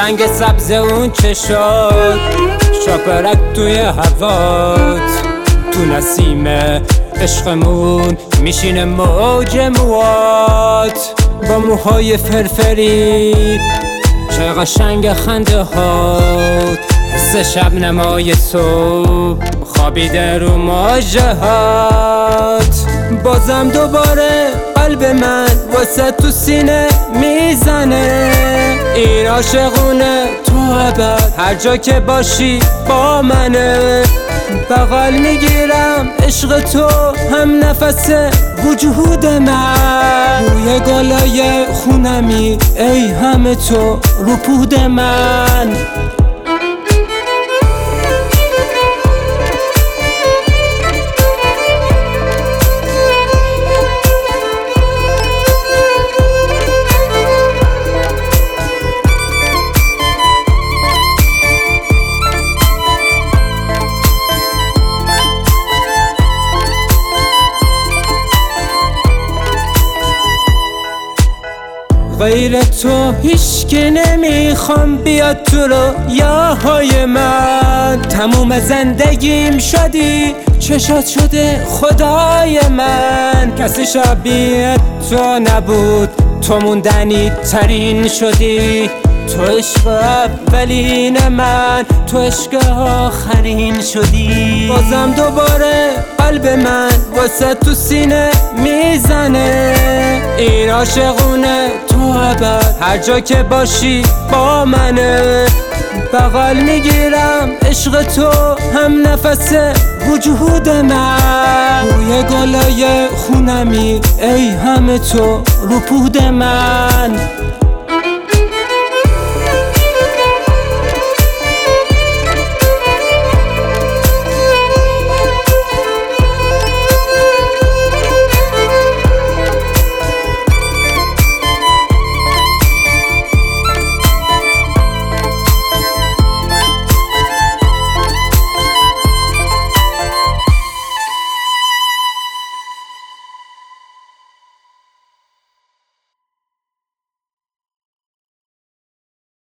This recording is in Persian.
رنگ سبز اون چشات، شاپرک توی هوات، تو نسیم عشقمون میشینه موج موات، با موهای فرفری چه قشنگ خنده هات، حس شبنمای صبح خوابیده رو ماژهات. بازم دوباره قلب من واسه تو سینه میزنه، این عاشقونه تو ابد هر جا که باشی با منه. بغل میگیرم عشق تو هم نفس وجود من، بوی گلای خونمی ای همه تو رو پود من. غیر تو هیچکی نمیخوام بیاد تو رویاهای من، تموم زندگیم شدی چشات شده خدای من. کسی شبیه تو نبود، تو موندنی ترین شدی، تو عشق اولین من، تو عشق آخرین شدی. بازم دوباره قلب من واسه تو سینه میزنه، این عاشقونه تو ابد هر جا که باشی با منه. بغل میگیرم عشق تو هم نفس وجود من، بوی گلای خونمی ای همه تو رو پود من.